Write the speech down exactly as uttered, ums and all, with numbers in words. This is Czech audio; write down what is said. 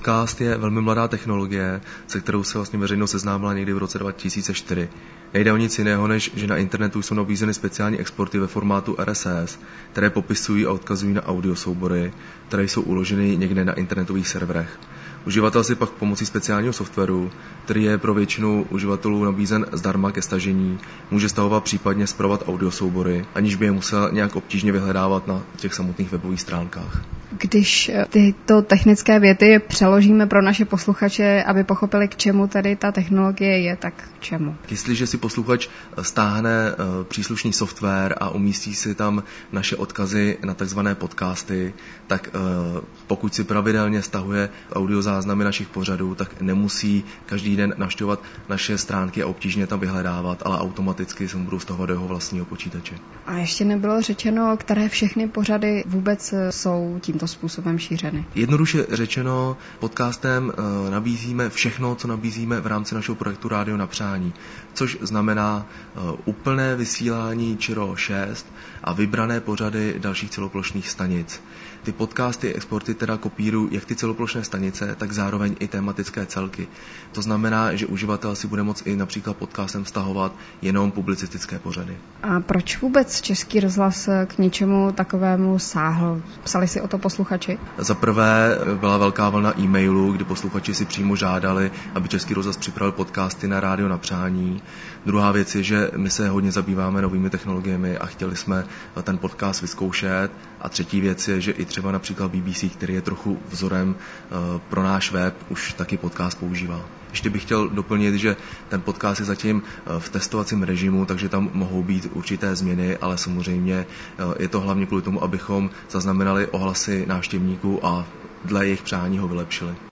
Podcast je velmi mladá technologie, se kterou se vlastně veřejnost seznámila někdy v roce dva tisíce čtyři. Nejde o nic jiného, než že na internetu jsou nabízeny speciální exporty ve formátu R S S, které popisují a odkazují na audiosoubory, které jsou uloženy někde na internetových serverech. Uživatel si pak pomocí speciálního softwaru, který je pro většinu uživatelů nabízen zdarma ke stažení, může stahovat případně spravovat audiosoubory, aniž by je musel nějak obtížně vyhledávat na těch samotných webových stránkách. Když tyto technické věty přeložíme pro naše posluchače, aby pochopili, k čemu tady ta technologie je, tak k čemu? Jestliže si posluchač stáhne příslušný software a umístí si tam naše odkazy na takzvané podcasty, tak pokud si pravidelně stahuje audiozáznamy našich pořadů, tak nemusí každý den navštěvovat naše stránky a obtížně tam vyhledávat, ale automaticky se mu budou stahovat do jeho vlastního počítače. A ještě nebylo řečeno, které všechny pořady vůbec jsou tímto způsobem šířeny. Jednoduše řečeno, podcastem nabízíme všechno, co nabízíme v rámci našeho projektu Rádio na přání, což znamená úplné vysílání Čiro šest a vybrané pořady dalších celoplošných stanic. Ty podcasty, exporty teda kopírují jak ty celoplošné stanice, tak zároveň i tematické celky. To znamená, že uživatel si bude moct i například podcastem vztahovat jenom publicistické pořady. A proč vůbec Český rozhlas k něčemu takovému sáhl? Psali si o to posluchači? Za prvé byla velká vlna e-mailů, kdy posluchači si přímo žádali, aby Český rozhlas připravil podcasty na Rádio na přání. Druhá věc je, že my se hodně zabýváme novými technologiemi a chtěli jsme ten podcast vyzkoušet. A třetí věc je, že i třeba například B B C, který je trochu vzorem pro náš web, už taky podcast používá. Ještě bych chtěl doplnit, že ten podcast je zatím v testovacím režimu, takže tam mohou být určité změny, ale samozřejmě je to hlavně kvůli tomu, abychom zaznamenali ohlasy návštěvníků a dle jejich přání ho vylepšili.